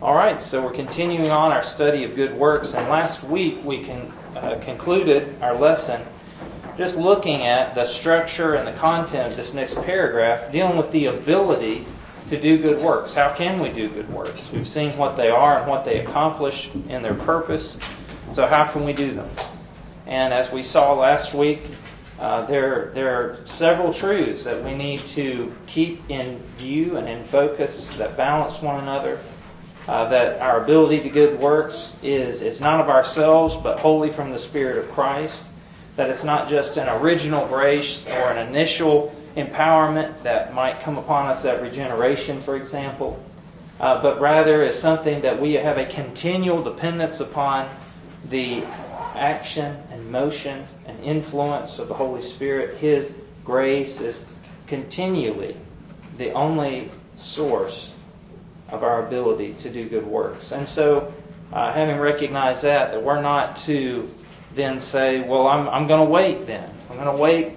All right, so we're continuing on our study of good works, and last week we concluded our lesson just looking at the structure and the content of this next paragraph, dealing with the ability to do good works. How can we do good works? We've seen what they are and what they accomplish in their purpose, so how can we do them? And as we saw last week, there are several truths that we need to keep in view and in focus that balance one another. That our ability to good works is not of ourselves, but wholly from the Spirit of Christ. That it's not just an original grace or an initial empowerment that might come upon us at regeneration, for example, but rather is something that we have a continual dependence upon the action and motion and influence of the Holy Spirit. His grace is continually the only source of our ability to do good works. And so, having recognized that we're not to then say, well, I'm going to wait then. I'm going to wait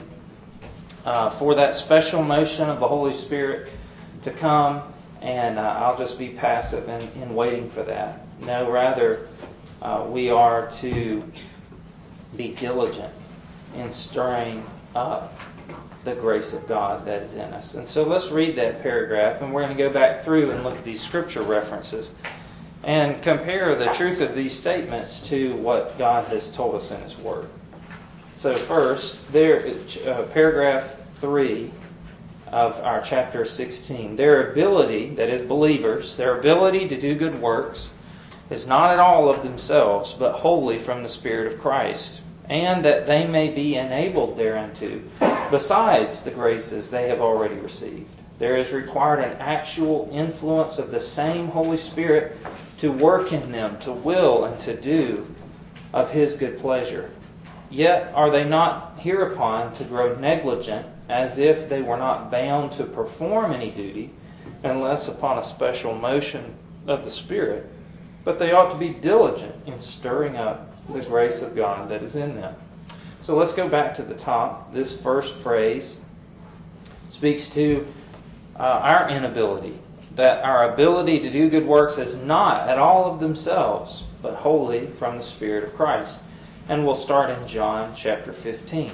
for that special motion of the Holy Spirit to come, and I'll just be passive in waiting for that. No, rather, we are to be diligent in stirring up the grace of God that is in us. And so let's read that paragraph, and we're going to go back through and look at these scripture references and compare the truth of these statements to what God has told us in His Word. So first, paragraph 3 of our chapter 16. Their ability, that is believers, their ability to do good works is not at all of themselves, but wholly from the Spirit of Christ, and that they may be enabled thereunto, besides the graces they have already received. There is required an actual influence of the same Holy Spirit to work in them, to will and to do of His good pleasure. Yet are they not hereupon to grow negligent, as if they were not bound to perform any duty, unless upon a special motion of the Spirit, but they ought to be diligent in stirring up the grace of God that is in them. So let's go back to the top. This first phrase speaks to our inability, that our ability to do good works is not at all of themselves, but wholly from the Spirit of Christ. And we'll start in John chapter 15.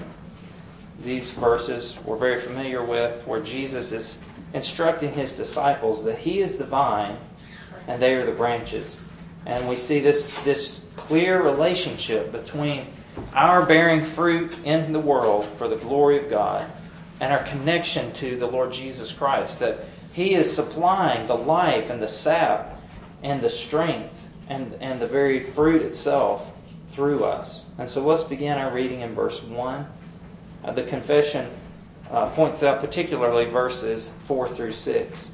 These verses we're very familiar with, where Jesus is instructing His disciples that He is the vine and they are the branches. And we see this clear relationship between our bearing fruit in the world for the glory of God and our connection to the Lord Jesus Christ, that He is supplying the life and the sap and the strength and the very fruit itself through us. And so let's begin our reading in verse 1. The confession points out particularly verses 4 through 6.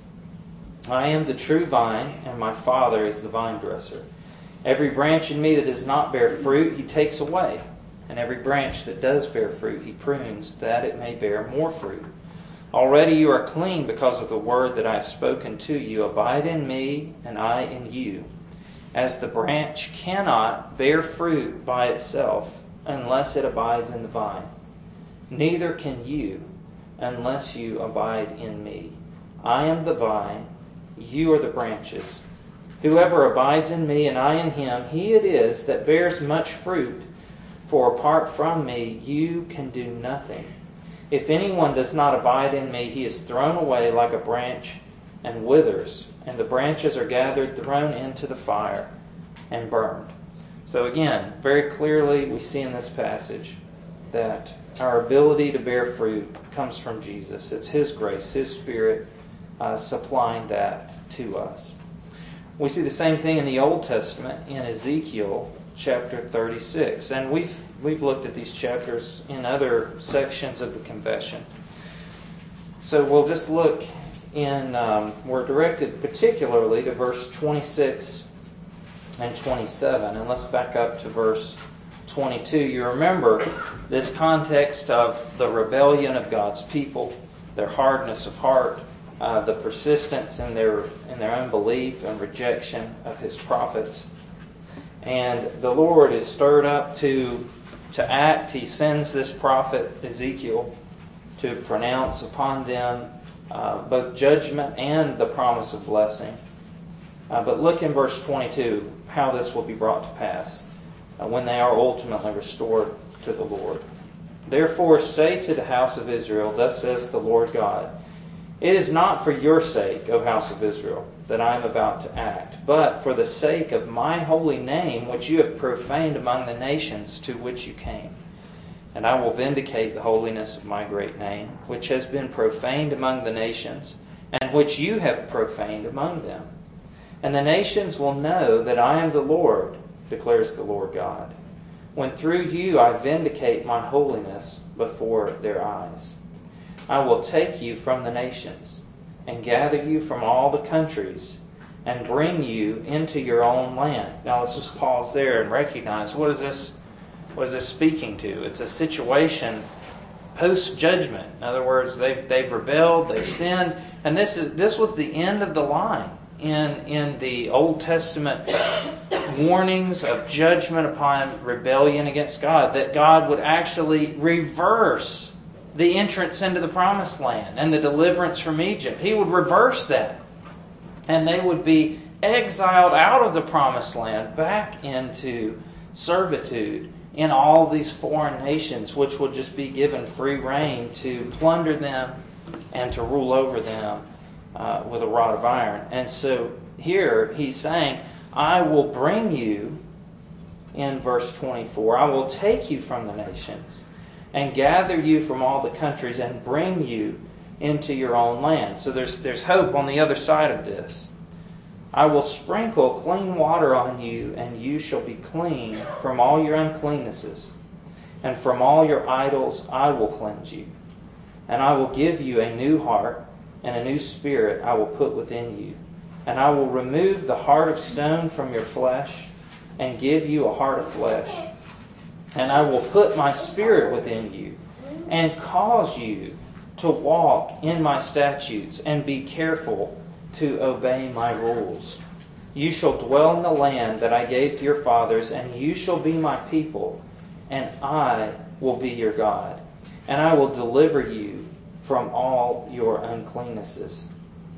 I am the true vine, and my Father is the vine dresser. Every branch in me that does not bear fruit, He takes away. And every branch that does bear fruit, He prunes, that it may bear more fruit. Already you are clean because of the word that I have spoken to you. Abide in me, and I in you. As the branch cannot bear fruit by itself unless it abides in the vine, neither can you unless you abide in me. I am the vine, you are the branches. Whoever abides in me and I in him, he it is that bears much fruit. For apart from me, you can do nothing. If anyone does not abide in me, he is thrown away like a branch and withers, and the branches are gathered, thrown into the fire, and burned. So again, very clearly we see in this passage that our ability to bear fruit comes from Jesus. It's His grace, His Spirit supplying that to us. We see the same thing in the Old Testament in Ezekiel chapter 36. And we've looked at these chapters in other sections of the confession. So we'll just look in, we're directed particularly to verse 26 and 27. And let's back up to verse 22. You remember this context of the rebellion of God's people, their hardness of heart, the persistence in their unbelief and rejection of His prophets. And the Lord is stirred up to act. He sends this prophet Ezekiel to pronounce upon them both judgment and the promise of blessing. But look in verse 22, how this will be brought to pass when they are ultimately restored to the Lord. Therefore say to the house of Israel, thus says the Lord God, it is not for your sake, O house of Israel, that I am about to act, but for the sake of my holy name, which you have profaned among the nations to which you came. And I will vindicate the holiness of my great name, which has been profaned among the nations, and which you have profaned among them. And the nations will know that I am the Lord, declares the Lord God, when through you I vindicate my holiness before their eyes. I will take you from the nations, and gather you from all the countries, and bring you into your own land. Now let's just pause there and recognize, what is this speaking to? It's a situation post-judgment. In other words, they've rebelled, they've sinned, and this was the end of the line in the Old Testament warnings of judgment upon rebellion against God, that God would actually reverse the entrance into the Promised Land and the deliverance from Egypt. He would reverse that. And they would be exiled out of the Promised Land back into servitude in all these foreign nations, which would just be given free rein to plunder them and to rule over them with a rod of iron. And so here he's saying, I will bring you, in verse 24, I will take you from the nations and gather you from all the countries and bring you into your own land. So there's hope on the other side of this. I will sprinkle clean water on you, and you shall be clean from all your uncleannesses. And from all your idols I will cleanse you. And I will give you a new heart, and a new spirit I will put within you. And I will remove the heart of stone from your flesh, and give you a heart of flesh. And I will put my spirit within you, and cause you to walk in my statutes, and be careful to obey my rules. You shall dwell in the land that I gave to your fathers, and you shall be my people, and I will be your God. And I will deliver you from all your uncleannesses.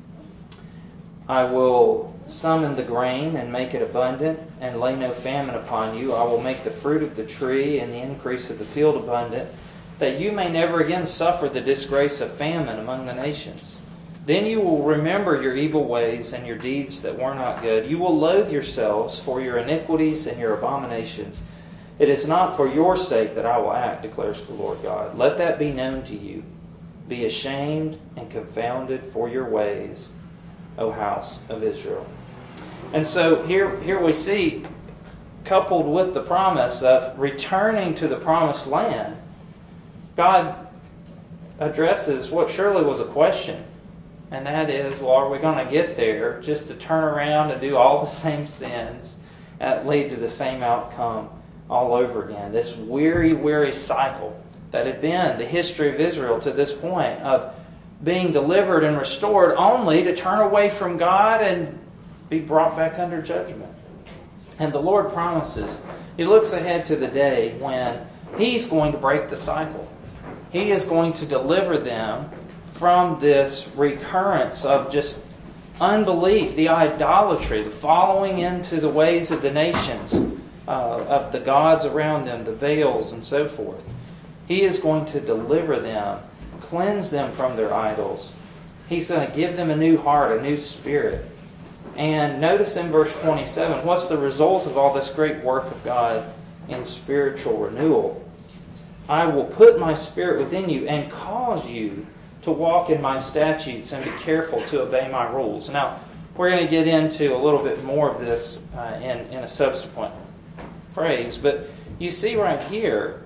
I will summon the grain and make it abundant, and lay no famine upon you. I will make the fruit of the tree and the increase of the field abundant, that you may never again suffer the disgrace of famine among the nations. Then you will remember your evil ways and your deeds that were not good. You will loathe yourselves for your iniquities and your abominations. It is not for your sake that I will act, declares the Lord God. Let that be known to you. Be ashamed and confounded for your ways, O house of Israel. And so here we see, coupled with the promise of returning to the promised land, God addresses what surely was a question. And that is, well, are we going to get there just to turn around and do all the same sins and lead to the same outcome all over again? This weary cycle that had been the history of Israel to this point of being delivered and restored only to turn away from God and be brought back under judgment. And the Lord promises, He looks ahead to the day when He's going to break the cycle. He is going to deliver them from this recurrence of just unbelief, the idolatry, the following into the ways of the nations, of the gods around them, the Baals and so forth. He is going to deliver them, cleanse them from their idols. He's going to give them a new heart, a new spirit. And notice in verse 27, what's the result of all this great work of God in spiritual renewal? I will put my spirit within you and cause you to walk in my statutes and be careful to obey my rules. Now, we're going to get into a little bit more of this in a subsequent phrase, but you see right here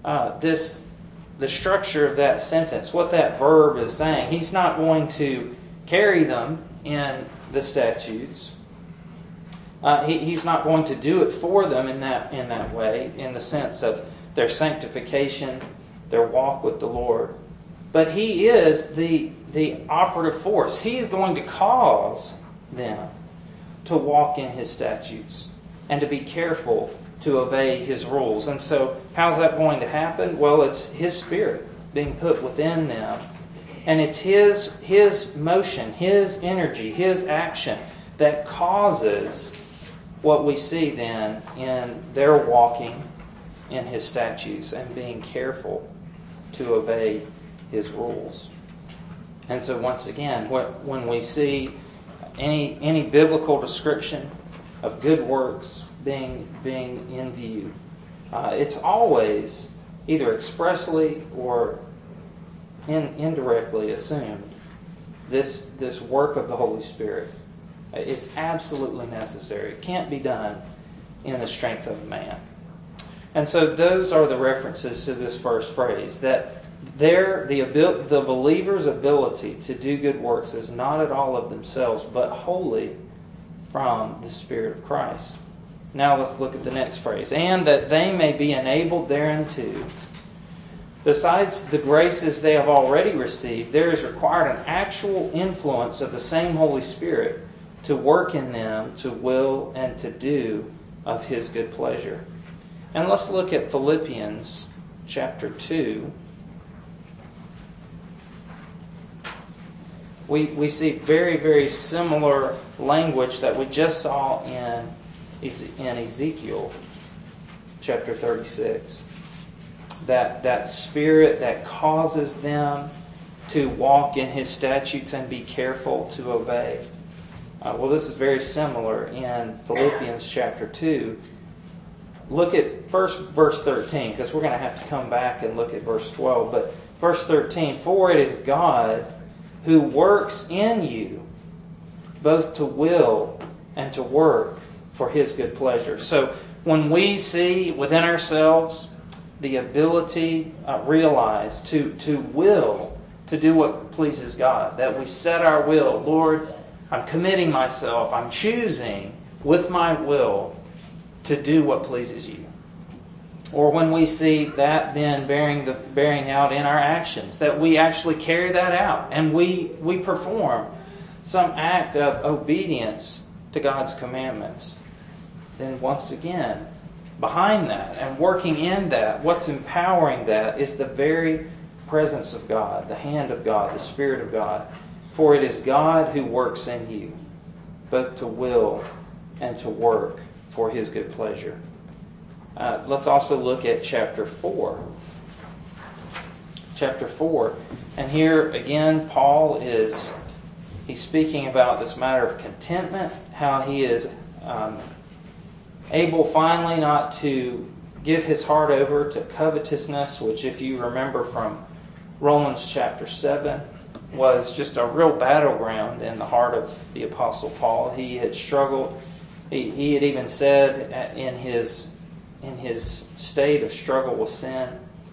the structure of that sentence, what that verb is saying. He's not going to carry them in the statutes. He's not going to do it for them in that way, in the sense of their sanctification, their walk with the Lord. But He is the operative force. He is going to cause them to walk in His statutes and to be careful to obey His rules. And so, how's that going to happen? Well, it's His Spirit being put within them. And it's His motion, His energy, His action that causes what we see then in their walking in His statutes and being careful to obey His rules. And so once again, when we see any biblical description of good works being in view, it's always either expressly or indirectly assumed this work of the Holy Spirit is absolutely necessary. It can't be done in the strength of man. And so those are the references to this first phrase, that the believer's ability to do good works is not at all of themselves, but wholly from the Spirit of Christ. Now let's look at the next phrase. And that they may be enabled thereunto. Besides the graces they have already received, there is required an actual influence of the same Holy Spirit to work in them to will and to do of His good pleasure. And let's look at Philippians chapter 2. We see very, very similar language that we just saw in Ezekiel chapter 36. That Spirit that causes them to walk in His statutes and be careful to obey. Well, this is very similar in Philippians chapter 2. Look at first verse 13, because we're going to have to come back and look at verse 12. But verse 13, for it is God who works in you both to will and to work for His good pleasure. So when we see within ourselves the ability realized to will to do what pleases God, that we set our will, Lord, I'm committing myself, I'm choosing with my will to do what pleases you. Or when we see that then bearing out in our actions, that we actually carry that out and we perform some act of obedience to God's commandments, then once again, behind that and working in that, what's empowering that is the very presence of God, the hand of God, the Spirit of God. For it is God who works in you, both to will and to work for His good pleasure. Let's also look at chapter 4. Chapter 4. And here again, Paul he's speaking about this matter of contentment, how he is able finally not to give his heart over to covetousness, which if you remember from Romans chapter 7, was just a real battleground in the heart of the Apostle Paul. He had struggled. He had even said in his state of struggle with sin,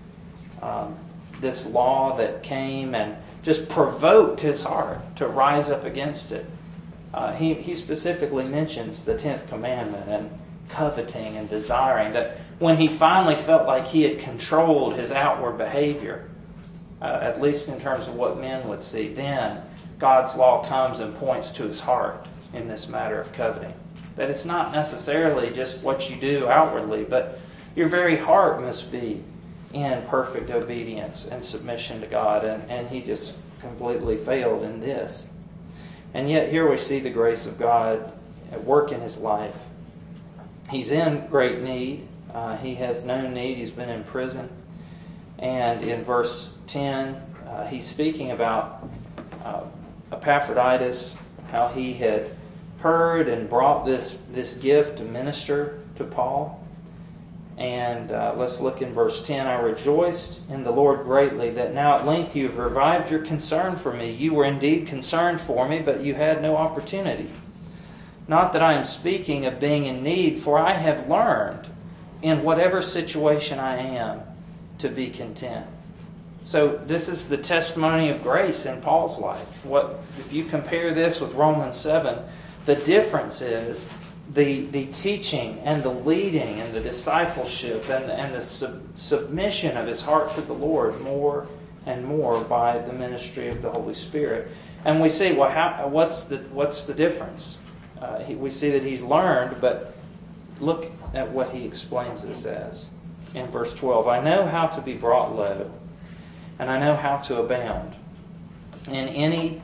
this law that came and just provoked his heart to rise up against it. He specifically mentions the 10th commandment and coveting and desiring, that when he finally felt like he had controlled his outward behavior, at least in terms of what men would see, then God's law comes and points to his heart in this matter of coveting. That it's not necessarily just what you do outwardly, but your very heart must be in perfect obedience and submission to God. And he just completely failed in this. And yet here we see the grace of God at work in his life. He's in great need. He has no need. He's been in prison. And in verse 10, he's speaking about Epaphroditus, how he had heard and brought this gift to minister to Paul. And let's look in verse 10. I rejoiced in the Lord greatly that now at length you have revived your concern for me. You were indeed concerned for me, but you had no opportunity. Not that I am speaking of being in need, for I have learned in whatever situation I am to be content. So this is the testimony of grace in Paul's life. If you compare this with Romans 7, the difference is the teaching and the leading and the discipleship and the submission of his heart to the Lord more and more by the ministry of the Holy Spirit. And we see, what's the difference? We see that he's learned, but look at what he explains this as. In verse 12, I know how to be brought low, and I know how to abound. In any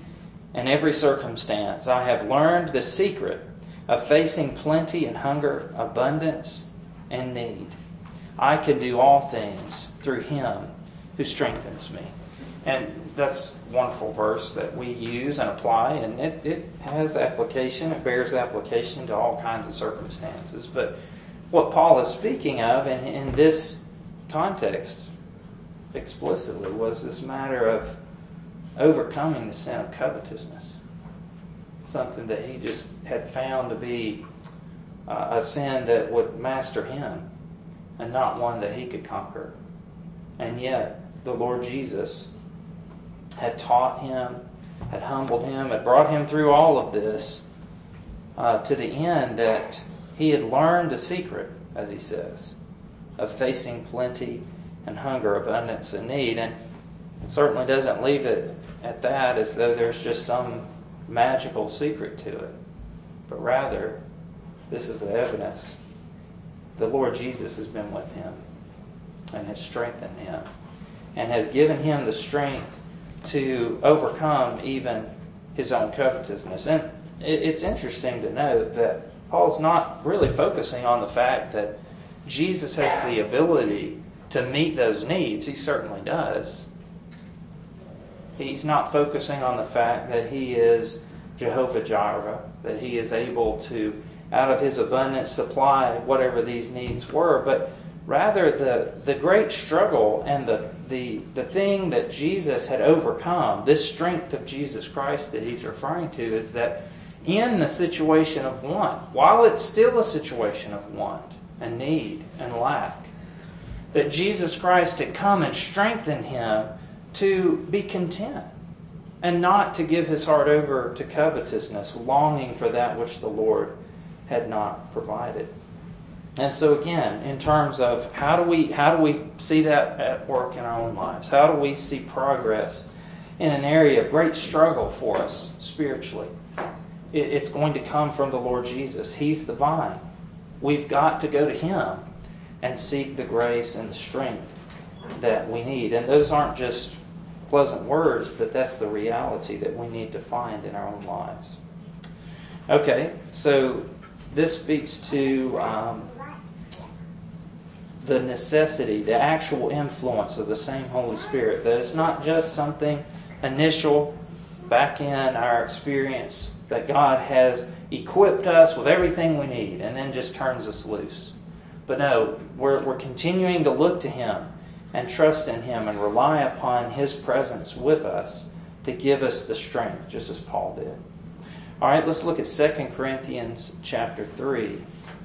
in every circumstance. I have learned the secret of facing plenty and hunger, abundance and need. I can do all things through Him who strengthens me. And that's a wonderful verse that we use and apply, and it has application. It bears application to all kinds of circumstances. But what Paul is speaking of in this context explicitly was this matter of overcoming the sin of covetousness. Something that he just had found to be a sin that would master him and not one that he could conquer. And yet the Lord Jesus had taught him, had humbled him, had brought him through all of this to the end that he had learned the secret, as he says, of facing plenty and hunger, abundance and need. And it certainly doesn't leave it at that as though there's just some magical secret to it. But rather, this is the evidence. The Lord Jesus has been with him and has strengthened him and has given him the strength to overcome even his own covetousness. And it's interesting to note that Paul's not really focusing on the fact that Jesus has the ability to meet those needs. He certainly does. He's not focusing on the fact that he is Jehovah Jireh, that he is able to, out of his abundance, supply whatever these needs were, but rather the great struggle and the thing that Jesus had overcome, this strength of Jesus Christ that he's referring to, is that in the situation of want, while it's still a situation of want and need and lack, that Jesus Christ had come and strengthened him to be content and not to give his heart over to covetousness, longing for that which the Lord had not provided. And so again, in terms of how do we see that at work in our own lives? How do we see progress in an area of great struggle for us spiritually? It's going to come from the Lord Jesus. He's the vine. We've got to go to Him and seek the grace and the strength that we need. And those aren't just pleasant words, but that's the reality that we need to find in our own lives. Okay, so this speaks to the necessity, the actual influence of the same Holy Spirit. That it's not just something initial back in our experience that God has equipped us with everything we need and then just turns us loose. But no, we're continuing to look to Him and trust in Him and rely upon His presence with us to give us the strength, just as Paul did. All right, let's look at 2 Corinthians chapter 3.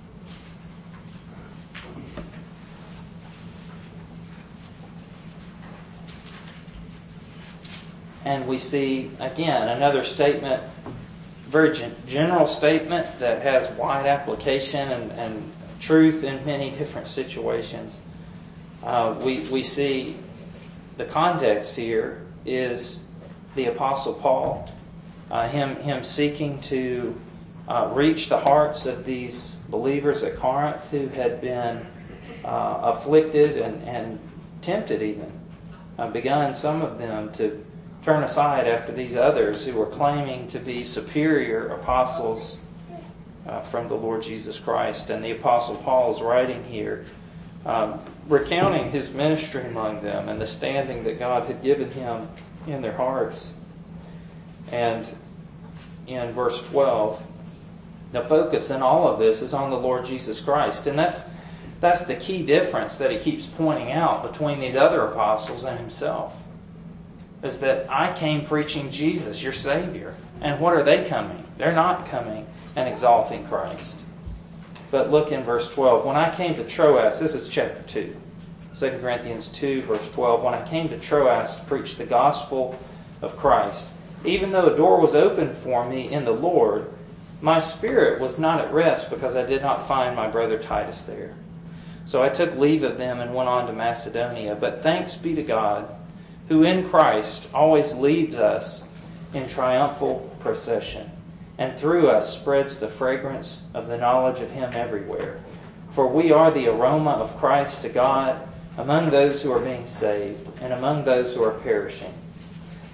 And we see, again, another statement, very general statement that has wide application and truth in many different situations. We see the context here is the Apostle Paul, him seeking to reach the hearts of these believers at Corinth who had been afflicted and tempted even. Begun, some of them, to turn aside after these others who were claiming to be superior apostles from the Lord Jesus Christ. And the Apostle Paul is writing here, recounting his ministry among them and the standing that God had given him in their hearts. And in verse 12, the focus in all of this is on the Lord Jesus Christ. And that's the key difference that he keeps pointing out between these other apostles and himself. Is that I came preaching Jesus, your Savior. And what are they coming? They're not coming and exalting Christ. But look in verse 12. When I came to Troas, this is chapter 2. 2 Corinthians 2, verse 12. When I came to Troas to preach the gospel of Christ, even though a door was opened for me in the Lord, my spirit was not at rest because I did not find my brother Titus there. So I took leave of them and went on to Macedonia. But thanks be to God, who in Christ always leads us in triumphal procession, and through us spreads the fragrance of the knowledge of Him everywhere. For we are the aroma of Christ to God among those who are being saved and among those who are perishing.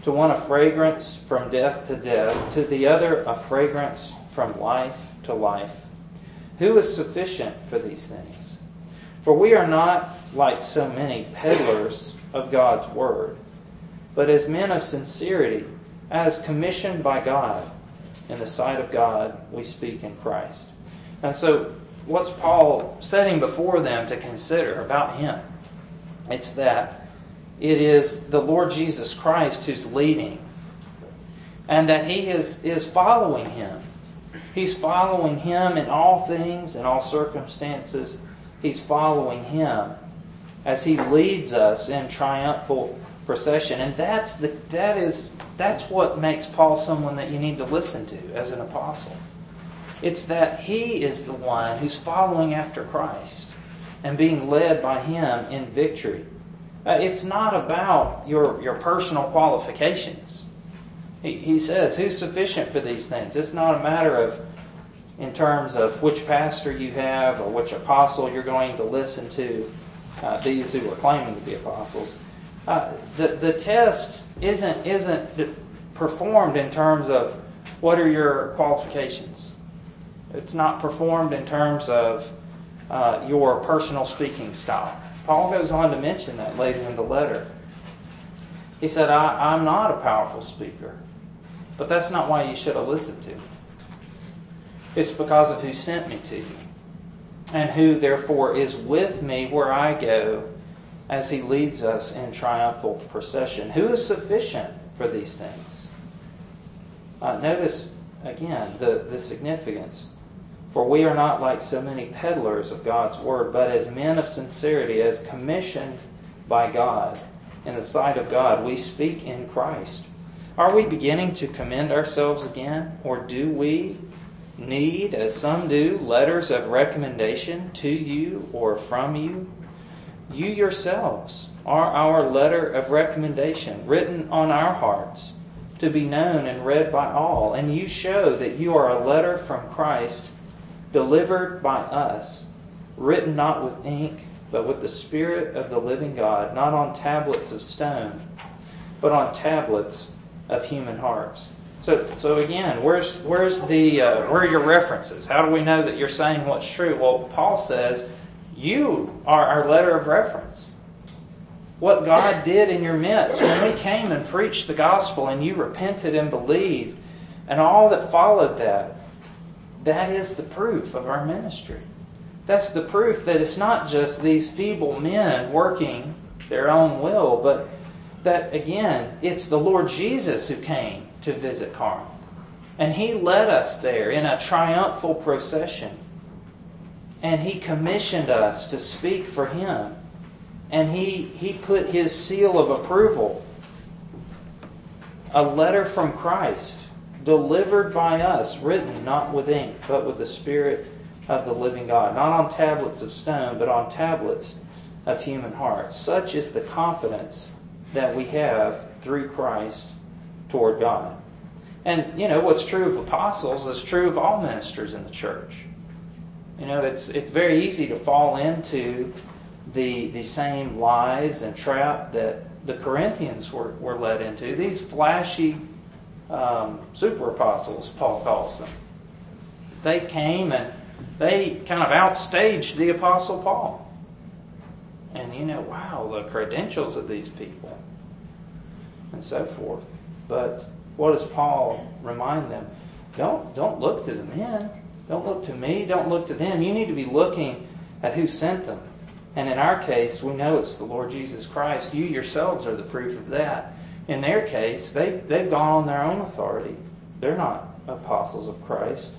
To one a fragrance from death to death, to the other a fragrance from life to life. Who is sufficient for these things? For we are not like so many peddlers of God's word, but as men of sincerity, as commissioned by God, in the sight of God, we speak in Christ. And so, what's Paul setting before them to consider about him? It's that it is the Lord Jesus Christ who's leading, and that he is following him. He's following him in all things, in all circumstances. He's following him as he leads us in triumphal procession. And that's what makes Paul someone that you need to listen to as an apostle. It's that he is the one who's following after Christ and being led by him in victory. It's not about your personal qualifications. He says, who's sufficient for these things? It's not a matter of, in terms of which pastor you have or which apostle you're going to listen to, these who are claiming to be apostles. The test isn't performed in terms of what are your qualifications. It's not performed in terms of your personal speaking style. Paul goes on to mention that later in the letter. He said, I'm not a powerful speaker, but that's not why you should have listened to me. It's because of who sent me to you, and who therefore is with me where I go as he leads us in triumphal procession. Who is sufficient for these things? Notice again the significance. For we are not like so many peddlers of God's word, but as men of sincerity, as commissioned by God, in the sight of God, we speak in Christ. Are we beginning to commend ourselves again? Or do we need, as some do, letters of recommendation to you or from you? You yourselves are our letter of recommendation, written on our hearts, to be known and read by all. And you show that you are a letter from Christ, delivered by us, written not with ink, but with the Spirit of the living God, not on tablets of stone, but on tablets of human hearts. So again, where are your references? How do we know that you're saying what's true? Well, Paul says, you are our letter of reference. What God did in your midst when we came and preached the gospel and you repented and believed, and all that followed that is the proof of our ministry. That's the proof that it's not just these feeble men working their own will, but that, again, it's the Lord Jesus who came to visit Corinth. And He led us there in a triumphal procession. And He commissioned us to speak for Him. And He put His seal of approval. A letter from Christ, delivered by us, written not with ink, but with the Spirit of the living God. Not on tablets of stone, but on tablets of human hearts. Such is the confidence that we have through Christ toward God. And, what's true of apostles is true of all ministers in the church. It's very easy to fall into the same lies and trap that the Corinthians were led into. These flashy super apostles, Paul calls them. They came and they kind of outstaged the Apostle Paul. And wow, the credentials of these people. And so forth. But what does Paul remind them? Don't look to the men. Don't look to me. Don't look to them. You need to be looking at who sent them. And in our case, we know it's the Lord Jesus Christ. You yourselves are the proof of that. In their case, they've gone on their own authority. They're not apostles of Christ.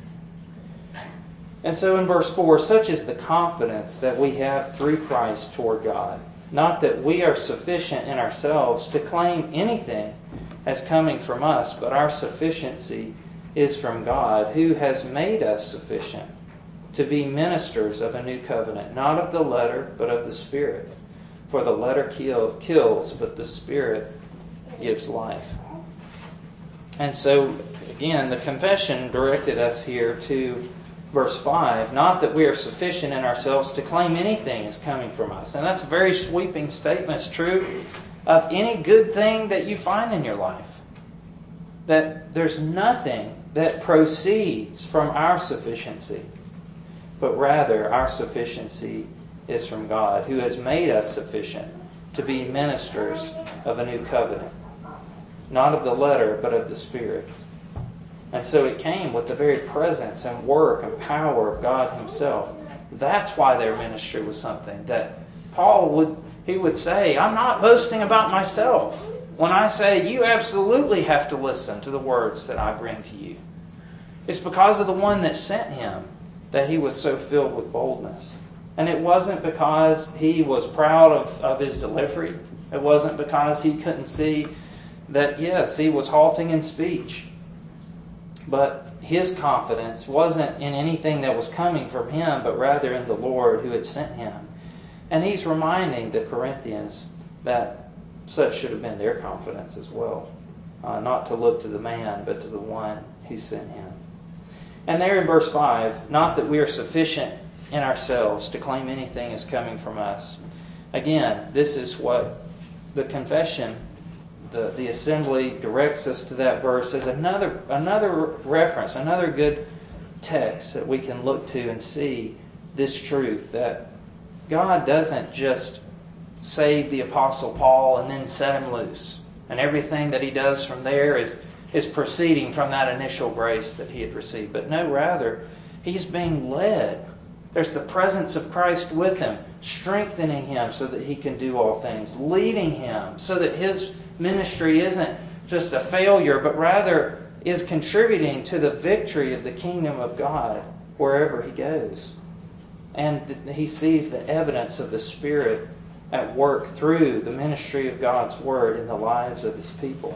And so in verse 4, such is the confidence that we have through Christ toward God. Not that we are sufficient in ourselves to claim anything as coming from us, but our sufficiency is from God, who has made us sufficient to be ministers of a new covenant, not of the letter, but of the Spirit. For the letter kills, but the Spirit gives life. And so, again, the confession directed us here to verse 5, not that we are sufficient in ourselves to claim anything is coming from us. And that's a very sweeping statement. It's true of any good thing that you find in your life. That there's nothing that proceeds from our sufficiency, but rather our sufficiency is from God, who has made us sufficient to be ministers of a new covenant. Not of the letter, but of the Spirit. And so it came with the very presence and work and power of God Himself. That's why their ministry was something that Paul would say, I'm not boasting about myself when I say you absolutely have to listen to the words that I bring to you. It's because of the one that sent him that he was so filled with boldness. And it wasn't because he was proud of his delivery. It wasn't because he couldn't see that, yes, he was halting in speech. But his confidence wasn't in anything that was coming from him, but rather in the Lord who had sent him. And he's reminding the Corinthians that such should have been their confidence as well. Not to look to the man, but to the one who sent him. And there in verse 5, not that we are sufficient in ourselves to claim anything is coming from us. Again, this is what the confession, the assembly directs us to that verse as another reference, another good text that we can look to and see this truth that God doesn't just save the Apostle Paul and then set him loose. And everything that He does from there is proceeding from that initial grace that he had received. But no, rather, he's being led. There's the presence of Christ with him, strengthening him so that he can do all things, leading him so that his ministry isn't just a failure, but rather is contributing to the victory of the kingdom of God wherever he goes. And he sees the evidence of the Spirit at work through the ministry of God's Word in the lives of His people.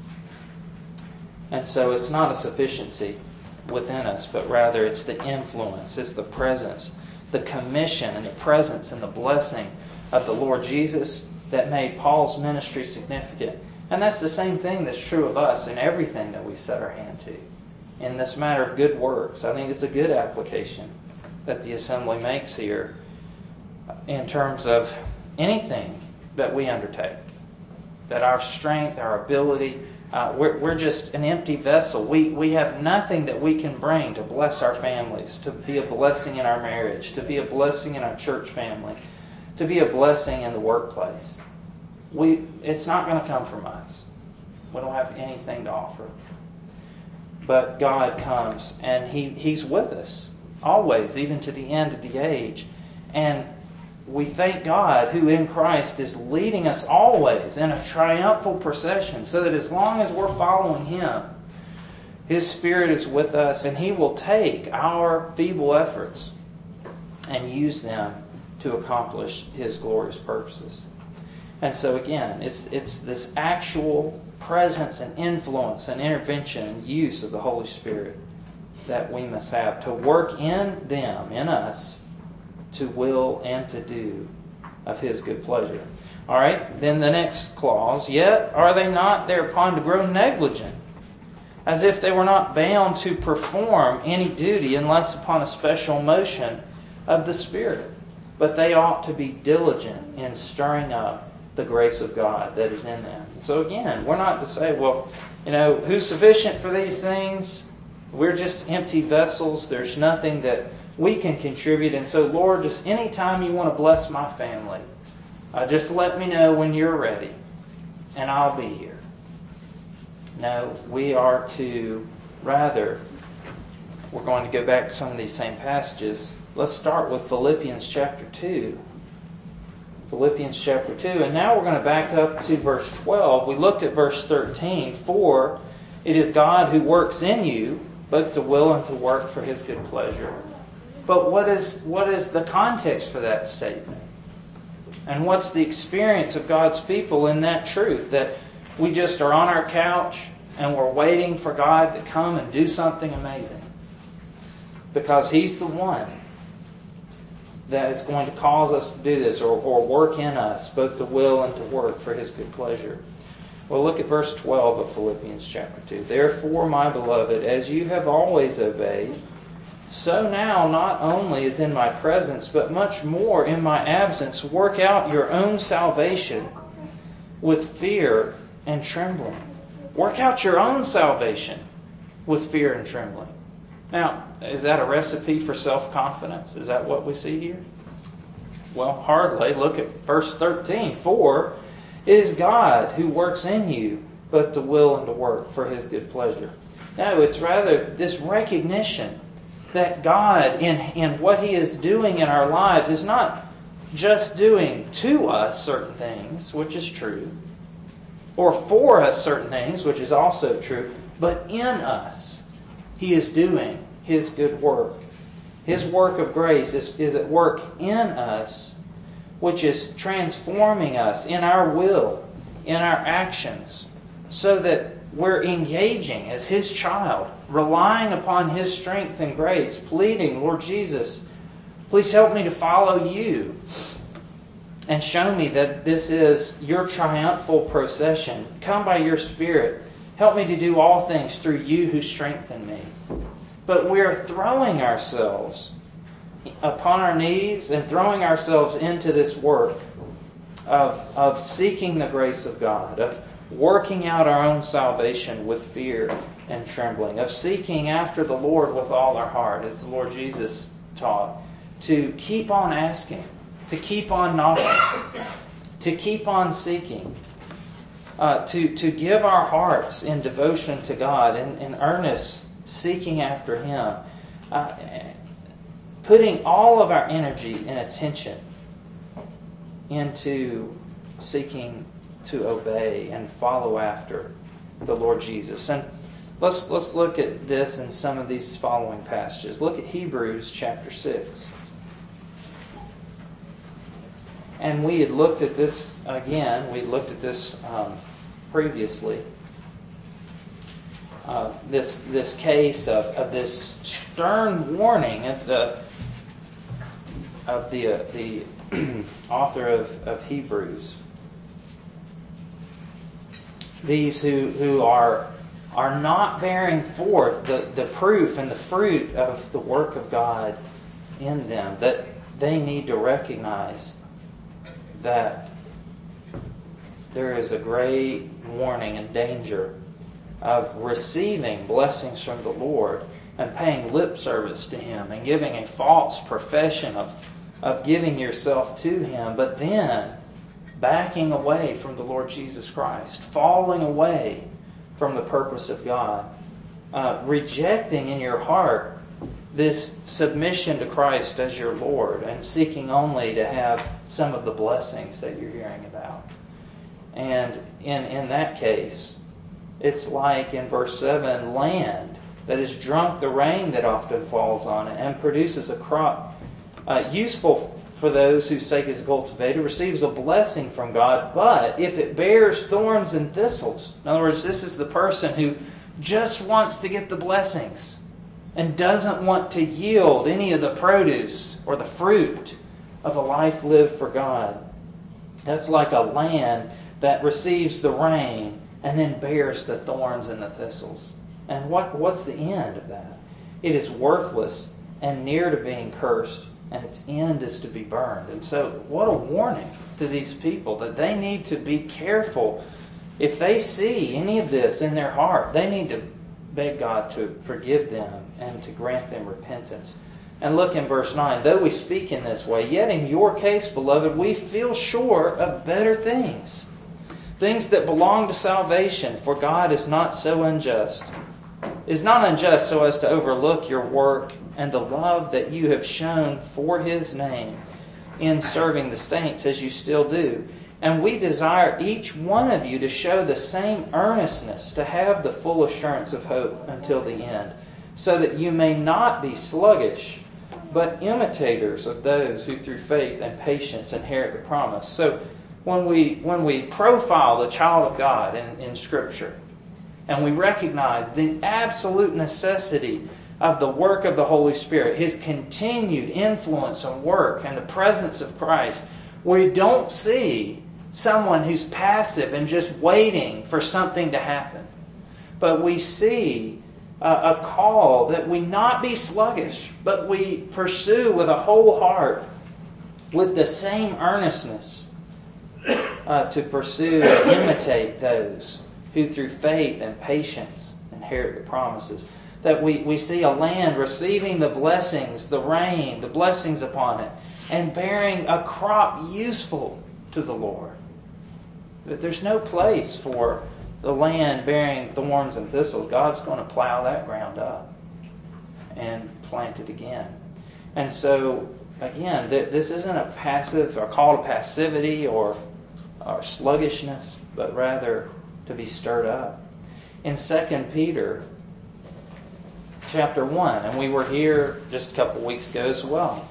And so it's not a sufficiency within us, but rather it's the influence, it's the presence, the commission and the presence and the blessing of the Lord Jesus that made Paul's ministry significant. And that's the same thing that's true of us in everything that we set our hand to. In this matter of good works, I think it's a good application that the assembly makes here in terms of anything that we undertake. That our strength, our ability, we're just an empty vessel. We have nothing that we can bring to bless our families, to be a blessing in our marriage, to be a blessing in our church family, to be a blessing in the workplace. It's not going to come from us. We don't have anything to offer. But God comes and He's with us always, even to the end of the age. And we thank God who in Christ is leading us always in a triumphal procession so that as long as we're following Him, His Spirit is with us and He will take our feeble efforts and use them to accomplish His glorious purposes. And so again, it's this actual presence and influence and intervention and use of the Holy Spirit that we must have to work in them, in us, to will and to do of His good pleasure. All right, then the next clause, yet are they not thereupon to grow negligent, as if they were not bound to perform any duty unless upon a special motion of the Spirit. But they ought to be diligent in stirring up the grace of God that is in them. So again, we're not to say, well, who's sufficient for these things? We're just empty vessels. There's nothing that we can contribute. And so, Lord, just anytime you want to bless my family, just let me know when you're ready, and I'll be here. No, we are to rather, we're going to go back to some of these same passages. Let's start with Philippians chapter 2. Philippians chapter 2. And now we're going to back up to verse 12. We looked at verse 13. For it is God who works in you, both to will and to work for His good pleasure. But what is the context for that statement? And what's the experience of God's people in that truth? That we just are on our couch and we're waiting for God to come and do something amazing. Because He's the one that is going to cause us to do this or work in us, both to will and to work for His good pleasure. Well, look at verse 12 of Philippians chapter 2. Therefore, my beloved, as you have always obeyed, so now not only as in my presence, but much more in my absence, work out your own salvation with fear and trembling. Work out your own salvation with fear and trembling. Now, is that a recipe for self-confidence? Is that what we see here? Well, hardly. Look at verse 13. For it is God who works in you both to will and to work for His good pleasure. No, it's rather this recognition that God, in what He is doing in our lives, is not just doing to us certain things, which is true, or for us certain things, which is also true, but in us He is doing His good work. His work of grace is at work in us, which is transforming us in our will, in our actions, so that we're engaging as His child, relying upon His strength and grace, pleading, Lord Jesus, please help me to follow You and show me that this is Your triumphal procession. Come by Your Spirit. Help me to do all things through You who strengthen me. But we're throwing ourselves upon our knees and throwing ourselves into this work of seeking the grace of God, of working out our own salvation with fear and trembling, of seeking after the Lord with all our heart, as the Lord Jesus taught, to keep on asking, to keep on knocking, to keep on seeking, to give our hearts in devotion to God, in earnest seeking after Him, putting all of our energy and attention into seeking to obey and follow after the Lord Jesus. And let's look at this in some of these following passages. Look at Hebrews chapter 6. And we had looked at this again. We looked at this previously. This case of this stern warning of the author of Hebrews. These who are not bearing forth the proof and the fruit of the work of God in them, that they need to recognize that there is a great warning and danger of receiving blessings from the Lord and paying lip service to Him and giving a false profession of giving yourself to Him, but then backing away from the Lord Jesus Christ, falling away from the purpose of God, rejecting in your heart this submission to Christ as your Lord and seeking only to have some of the blessings that you're hearing about. And in that case, it's like in verse 7, land that has drunk the rain that often falls on it and produces a crop useful for those whose sake is cultivated, receives a blessing from God, but if it bears thorns and thistles, in other words, this is the person who just wants to get the blessings and doesn't want to yield any of the produce or the fruit of a life lived for God. That's like a land that receives the rain and then bears the thorns and the thistles. And what's the end of that? It is worthless and near to being cursed, and its end is to be burned. And so, what a warning to these people that they need to be careful. If they see any of this in their heart, they need to beg God to forgive them and to grant them repentance. And look in verse 9. Though we speak in this way, yet in your case, beloved, we feel sure of better things. Things that belong to salvation, for God is not unjust so as to overlook your work and the love that you have shown for His name in serving the saints as you still do. And we desire each one of you to show the same earnestness, to have the full assurance of hope until the end, so that you may not be sluggish, but imitators of those who through faith and patience inherit the promise. So when we profile the child of God in Scripture, and we recognize the absolute necessity of the work of the Holy Spirit, His continued influence and work, and the presence of Christ, we don't see someone who's passive and just waiting for something to happen. But we see a call that we not be sluggish, but we pursue with a whole heart, with the same earnestness, to pursue and imitate those who through faith and patience inherit the promises. That we see a land receiving the blessings, the rain, the blessings upon it, and bearing a crop useful to the Lord. That there's no place for the land bearing thorns and thistles. God's going to plow that ground up and plant it again. And so, again, this isn't a passive or call to passivity or sluggishness, but rather to be stirred up. In 2 Peter chapter 1, and we were here just a couple weeks ago as well.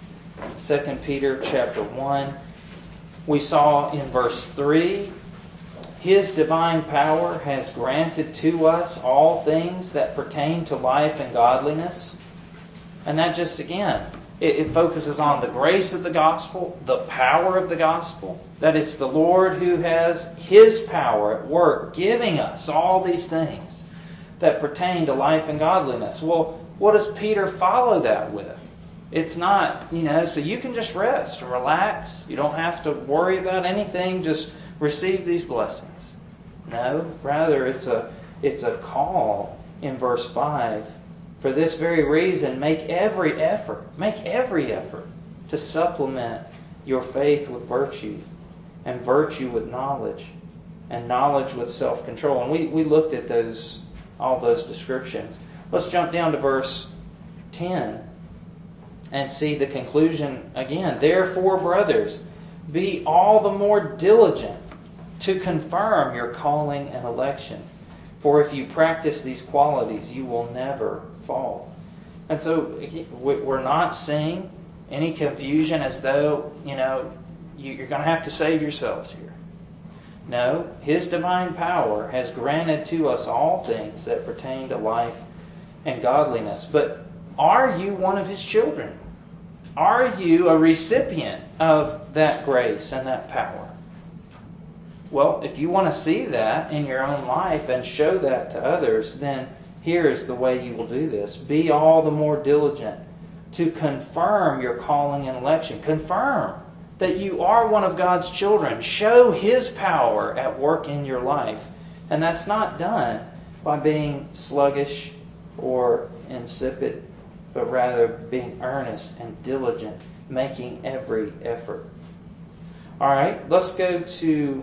2 Peter chapter 1, we saw in verse 3, His divine power has granted to us all things that pertain to life and godliness. And that just, again, it focuses on the grace of the gospel, the power of the gospel, that it's the Lord who has His power at work, giving us all these things that pertain to life and godliness. Well, what does Peter follow that with? It's not, so you can just rest and relax. You don't have to worry about anything. Just receive these blessings. No, rather it's a call in verse 5. For this very reason, make every effort to supplement your faith with virtue, and virtue with knowledge, and knowledge with self-control. And we looked at all those descriptions. Let's jump down to verse 10 and see the conclusion again. Therefore, brothers, be all the more diligent to confirm your calling and election. For if you practice these qualities, you will never fall. And so we're not seeing any confusion as though, you're going to have to save yourselves here. No, His divine power has granted to us all things that pertain to life and godliness. But are you one of His children? Are you a recipient of that grace and that power? Well, if you want to see that in your own life and show that to others, then here's the way you will do this. Be all the more diligent to confirm your calling and election. Confirm that you are one of God's children. Show His power at work in your life. And that's not done by being sluggish or insipid, but rather being earnest and diligent, making every effort. All right, let's go to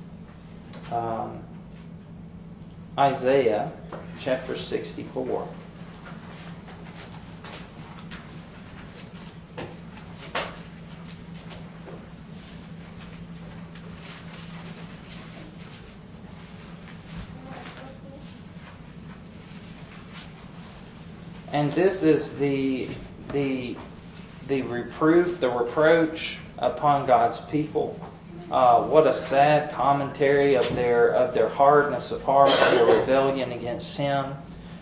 Isaiah chapter 64. And this is the reproof, the reproach upon God's people. What a sad commentary of their hardness of heart, their rebellion against Him.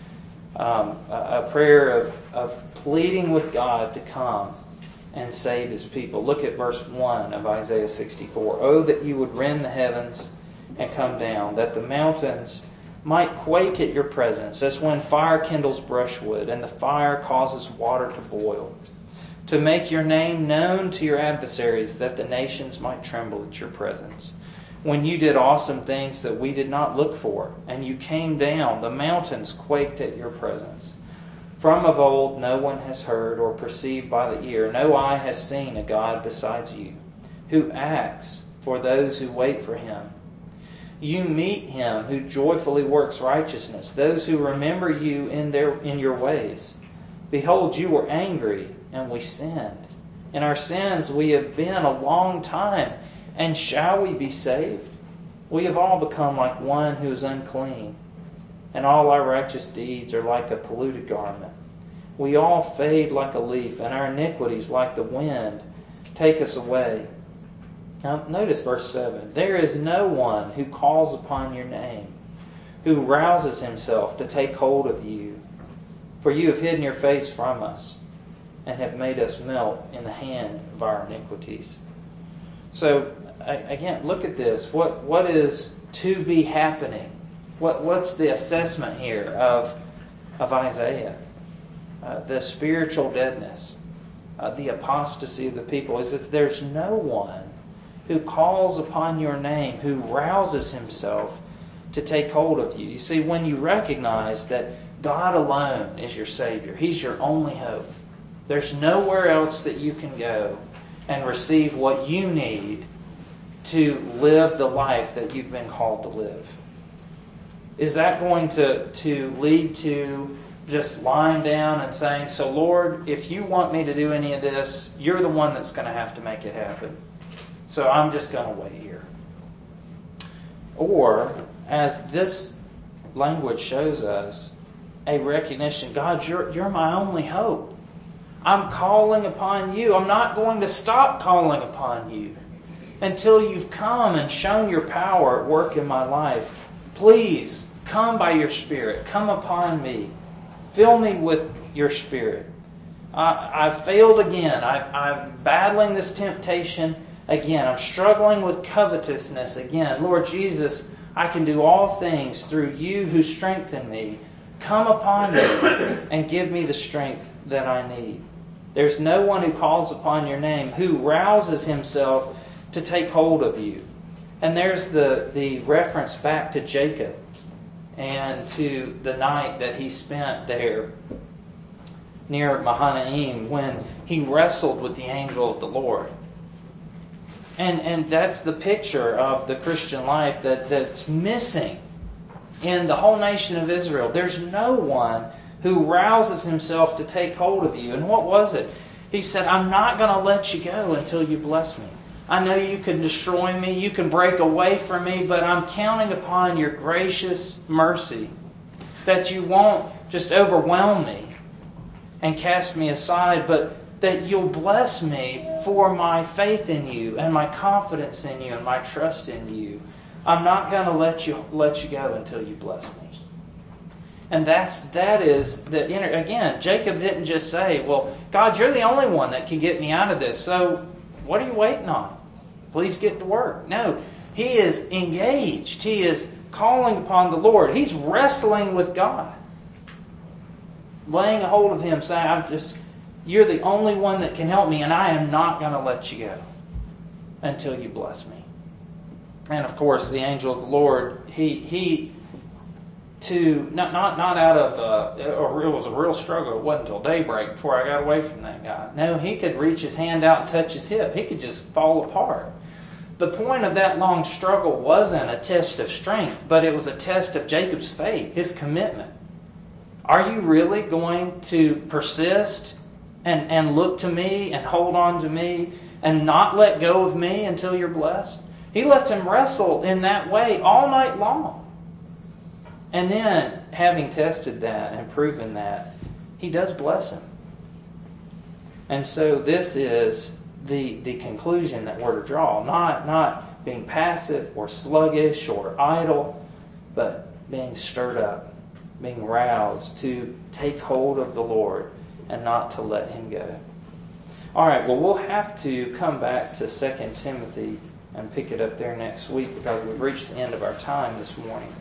A prayer of pleading with God to come and save His people. Look at verse 1 of Isaiah 64. Oh, that you would rend the heavens and come down, that the mountains might quake at your presence, as when fire kindles brushwood, and the fire causes water to boil, to make your name known to your adversaries, that the nations might tremble at your presence. When you did awesome things that we did not look for, and you came down, the mountains quaked at your presence. From of old no one has heard or perceived by the ear, no eye has seen a God besides you, who acts for those who wait for Him. You meet Him who joyfully works righteousness, those who remember you in your ways. Behold, you were angry, and we sinned. In our sins we have been a long time, and shall we be saved? We have all become like one who is unclean, and all our righteous deeds are like a polluted garment. We all fade like a leaf, and our iniquities like the wind take us away. Now notice verse 7. There is no one who calls upon your name, who rouses himself to take hold of you. For you have hidden your face from us, and have made us melt in the hand of our iniquities. So, again, look at this. What is to be happening? What's the assessment here of Isaiah? The spiritual deadness, the apostasy of the people. Is that there's no one who calls upon your name, who rouses himself to take hold of you. You see, when you recognize that God alone is your Savior, He's your only hope, there's nowhere else that you can go and receive what you need to live the life that you've been called to live. Is that going to lead to just lying down and saying, so Lord, if you want me to do any of this, you're the one that's going to have to make it happen. So I'm just going to wait here. Or, as this language shows us, a recognition, God, you're my only hope. I'm calling upon you. I'm not going to stop calling upon you until you've come and shown your power at work in my life. Please, come by your Spirit. Come upon me. Fill me with your Spirit. I've failed again. I'm battling this temptation again. I'm struggling with covetousness again. Lord Jesus, I can do all things through you who strengthen me. Come upon me and give me the strength that I need. There's no one who calls upon your name who rouses himself to take hold of you. And there's the reference back to Jacob and to the night that he spent there near Mahanaim when he wrestled with the angel of the Lord. And that's the picture of the Christian life that's missing in the whole nation of Israel. There's no one who rouses himself to take hold of you. And what was it? He said, I'm not going to let you go until you bless me. I know you can destroy me, you can break away from me, but I'm counting upon your gracious mercy that you won't just overwhelm me and cast me aside, but that you'll bless me for my faith in you and my confidence in you and my trust in you. I'm not going to let you go until you bless me. And again, Jacob didn't just say, well, God, you're the only one that can get me out of this, so what are you waiting on? Please get to work. No, he is engaged. He is calling upon the Lord. He's wrestling with God. Laying a hold of Him, saying, you're the only one that can help me, and I am not going to let you go until you bless me. And of course, the angel of the Lord, not out of it was a real struggle. It wasn't until daybreak before I got away from that guy. No, he could reach his hand out and touch his hip. He could just fall apart. The point of that long struggle wasn't a test of strength, but it was a test of Jacob's faith, his commitment. Are you really going to persist and look to me and hold on to me and not let go of me until you're blessed? He lets him wrestle in that way all night long. And then, having tested that and proven that, He does bless him. And so this is the conclusion that we're to draw. Not being passive or sluggish or idle, but being stirred up, being roused to take hold of the Lord and not to let Him go. All right, well, we'll have to come back to 2 Timothy and pick it up there next week because we've reached the end of our time this morning.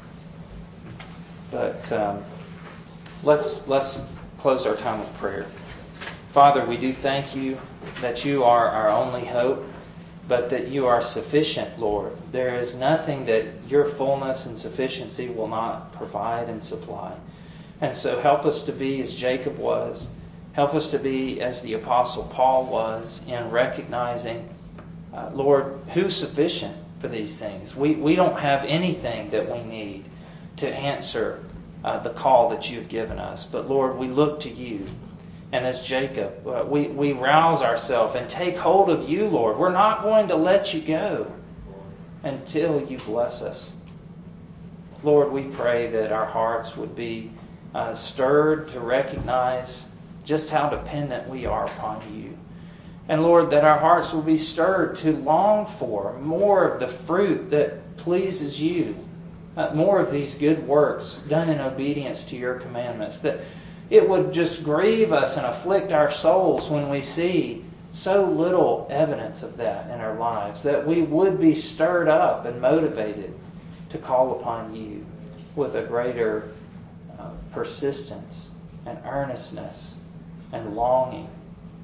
But let's close our time with prayer. Father, we do thank you that you are our only hope, but that you are sufficient, Lord. There is nothing that your fullness and sufficiency will not provide and supply. And so help us to be as Jacob was. Help us to be as the Apostle Paul was in recognizing, Lord, who's sufficient for these things? We don't have anything that we need to answer the call that you've given us. But Lord, we look to you. And as Jacob, we rouse ourselves and take hold of you, Lord. We're not going to let you go until you bless us. Lord, we pray that our hearts would be stirred to recognize just how dependent we are upon you. And Lord, that our hearts will be stirred to long for more of the fruit that pleases you. More of these good works done in obedience to your commandments. That it would just grieve us and afflict our souls when we see so little evidence of that in our lives. That we would be stirred up and motivated to call upon you with a greater persistence and earnestness and longing.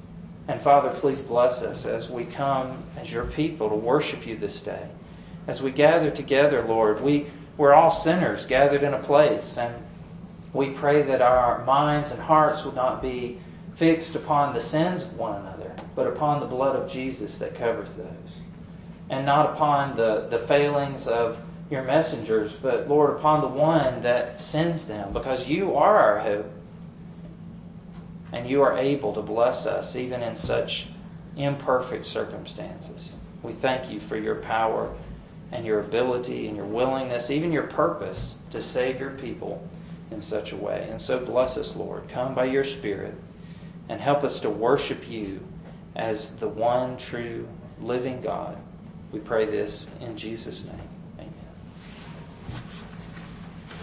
And Father, please bless us as we come as your people to worship you this day. As we gather together, Lord, we're all sinners gathered in a place, and we pray that our minds and hearts will not be fixed upon the sins of one another, but upon the blood of Jesus that covers those. And not upon the failings of your messengers, but, Lord, upon the one that sends them, because you are our hope. And you are able to bless us even in such imperfect circumstances. We thank you for your power and your ability and your willingness, even your purpose to save your people in such a way. And so bless us, Lord. Come by your Spirit and help us to worship you as the one true living God. We pray this in Jesus' name.